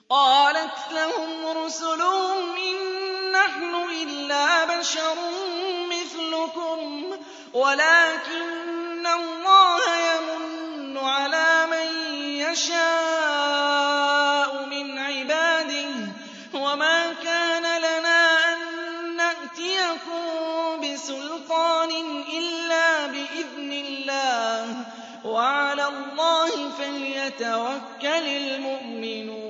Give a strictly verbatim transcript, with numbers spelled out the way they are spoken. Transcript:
قَالَتْ لَهُمْ رُسُلُهُمْ إِن نَّحْنُ إِلَّا بَشَرٌ مِّثْلُكُمْ وَلَٰكِنَّ اللَّهَ يَمُنُّ عَلَىٰ مَن يَشَاءُ مِنْ عِبَادِهِ ۖ وَمَا كَانَ لَنَا أَن نَّأْتِيَكُم بِسُلْطَانٍ إِلَّا بِإِذْنِ اللَّهِ ۚ وَعَلَى اللَّهِ فَلْيَتَوَكَّلِ الْمُؤْمِنُونَ